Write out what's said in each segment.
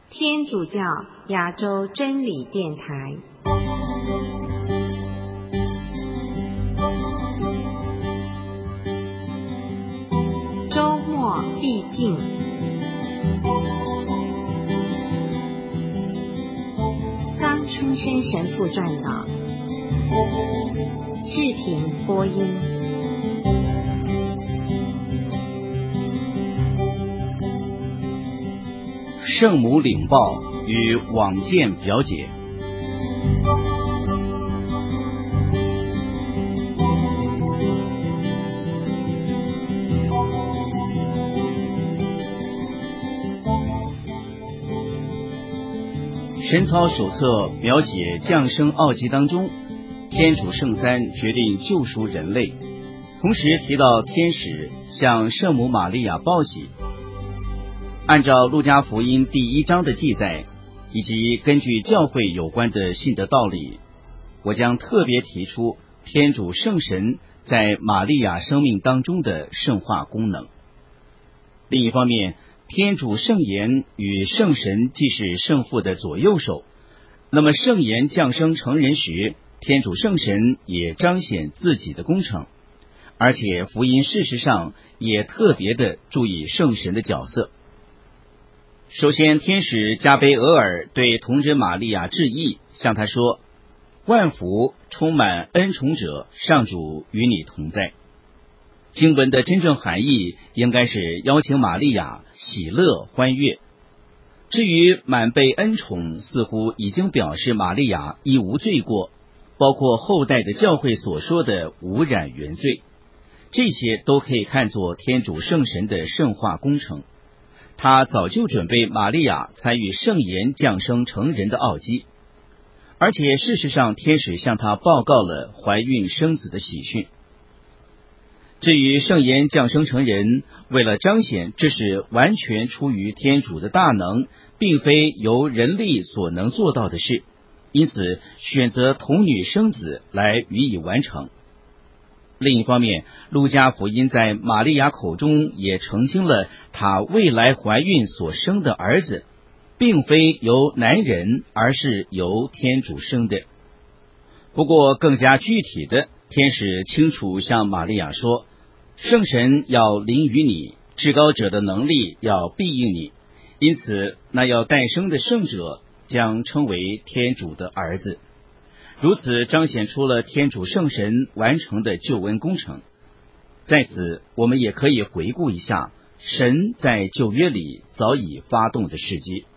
天主教亚洲真理电台。周末必听。张春生神父撰稿，志平播音。 圣母领报与往见表解。神操手册描写降生奥迹当中，天主圣三决定救赎人类，同时提到天使向圣母玛利亚报喜。按照路加福音第1章的记载，以及根据教会有关的信德道理，我将特别提出天主圣神在玛利亚生命当中的圣化功能。另一方面，天主圣言与圣神既是圣父的左右手，那么圣言降生成人时，天主圣神也彰显自己的功成，而且福音事实上也特别的注意圣神的角色。首先，天使加贝俄尔对童贞玛利亚致意，向他说：万福充满恩宠者，上主与你同在。经文的真正含义应该是邀请玛利亚喜乐欢悦。至于满被恩宠，似乎已经表示玛利亚亦无罪过，包括后代的教会所说的无染原罪，这些都可以看作天主圣神的圣化工程。他早就准备玛利亚参与圣言降生成人的奥迹，而且事实上天使向他报告了怀孕生子的喜讯。至于圣言降生成人，为了彰显这是完全出于天主的大能，并非由人力所能做到的事，因此选择童女生子来予以完成。另一方面，路加福音在玛利亚口中也澄清了她未来怀孕所生的儿子并非由男人，而是由天主生的。不过更加具体的，天使清楚向玛利亚说，圣神要临于你，至高者的能力要庇应你，因此那要诞生的圣者将称为天主的儿子。如此彰显出了天主圣神完成的救恩工程。在此，我们也可以回顾一下神在旧约里早已发动的事迹。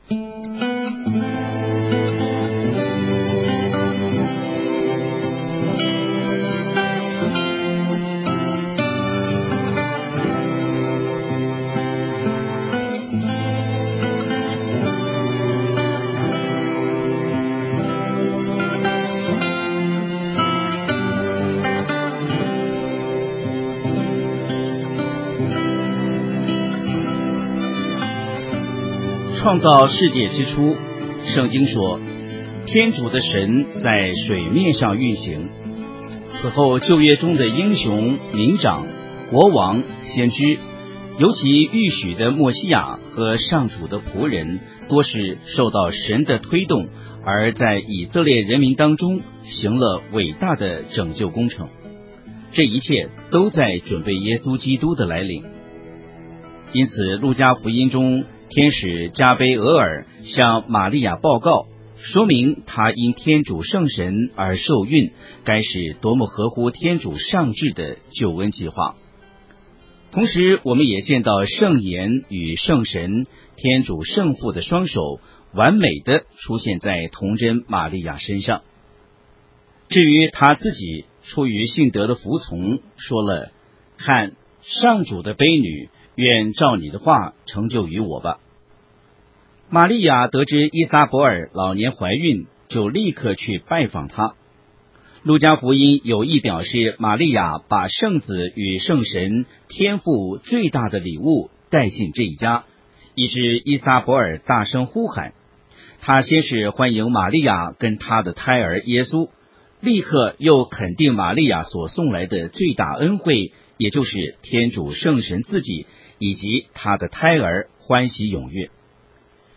创造世界之初，圣经说天主的神在水面上运行。此后旧约中的英雄、民长、国王、先知，尤其预许的默西亚和上主的仆人，多是受到神的推动，而在以色列人民当中行了伟大的拯救工程。这一切都在准备耶稣基督的来临。因此路加福音中天使加贝俄尔向玛利亚报告，说明他因天主圣神而受孕，该是多么合乎天主上智的救恩计划。同时我们也见到圣言与圣神天主圣父的双手完美的出现在童贞玛利亚身上。至于他自己出于信德的服从，说了，看上主的卑女，愿照你的话成就于我吧。玛利亚得知伊撒伯尔老年怀孕，就立刻去拜访他。路加福音有意表示玛利亚把圣子与圣神天父最大的礼物带进这一家，以致伊撒伯尔大声呼喊。他先是欢迎玛利亚跟他的胎儿耶稣，立刻又肯定玛利亚所送来的最大恩惠，也就是天主圣神自己以及他的胎儿欢喜踊跃。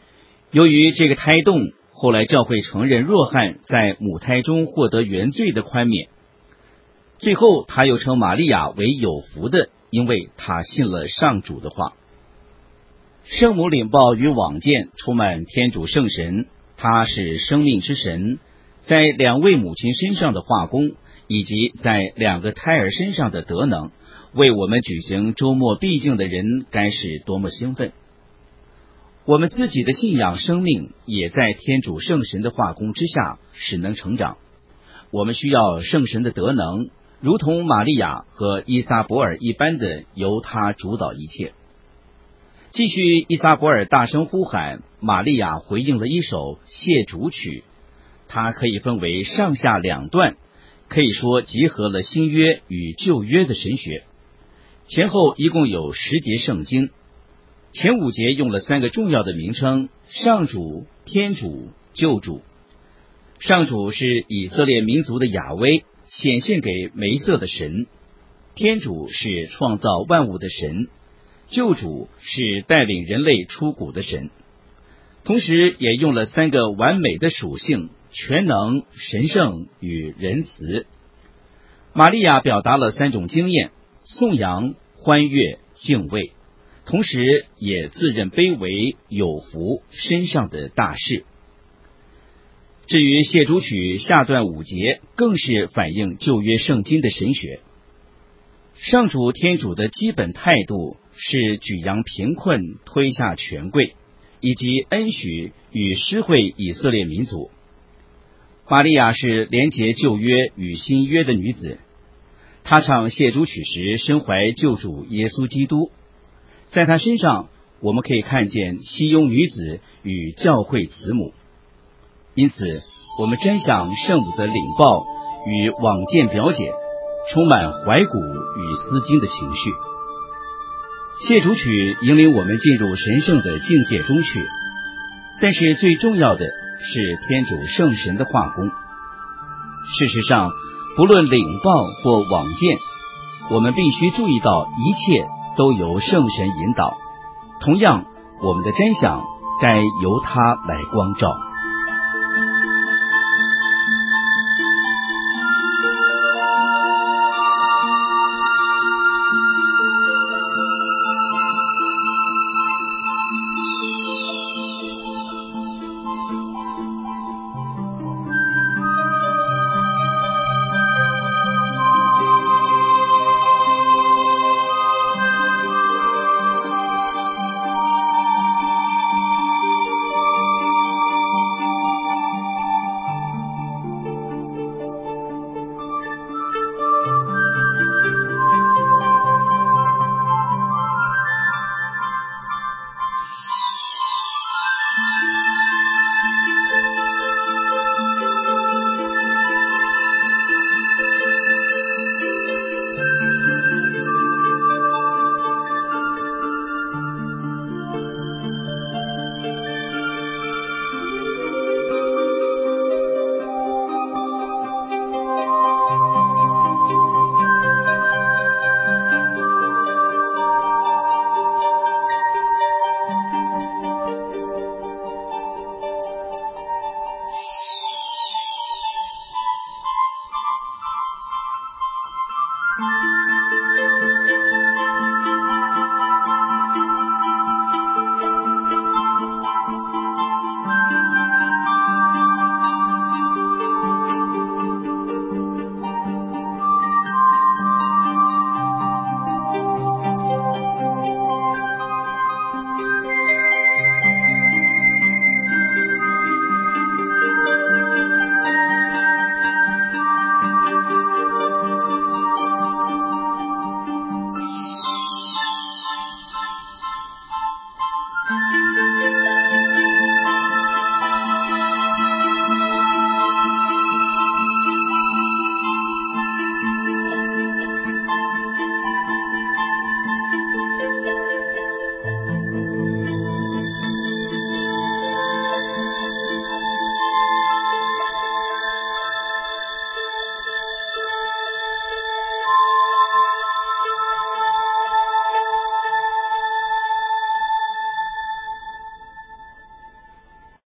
由于这个胎动，后来教会承认若翰在母胎中获得原罪的宽免。最后他又称玛利亚为有福的，因为他信了上主的话。圣母领报与往见充满天主圣神，他是生命之神，在两位母亲身上的化工，以及在两个胎儿身上的德能，为我们举行周末必敬的人该是多么兴奋。我们自己的信仰生命也在天主圣神的化工之下使能成长。我们需要圣神的德能，如同玛利亚和伊撒伯尔一般的由他主导一切。继续伊撒伯尔大声呼喊，玛利亚回应了一首谢主曲，它可以分为上下两段，可以说集合了新约与旧约的神学。前后一共有10节圣经，前5节用了3个重要的名称：上主、天主、救主。上主是以色列民族的雅威，显现给梅瑟的神；天主是创造万物的神；救主是带领人类出谷的神。同时也用了3个完美的属性：全能、神圣与仁慈。玛利亚表达了3种经验：颂扬、欢悦、敬畏，同时也自认卑微、有福、身上的大事。至于谢主曲下段5节，更是反映旧约圣经的神学。上主天主的基本态度是举扬贫困，推下权贵，以及恩许与施惠以色列民族。玛利亚是连结旧约与新约的女子，她唱谢主曲时身怀救主耶稣基督，在她身上我们可以看见西雍女子与教会慈母。因此我们瞻想圣母的领报与往见表解，充满怀古与思今的情绪。谢主曲引领我们进入神圣的境界中去，但是最重要的是天主圣神的化工。事实上，不论领报或往见，我们必须注意到一切都由圣神引导，同样我们的瞻想该由他来光照。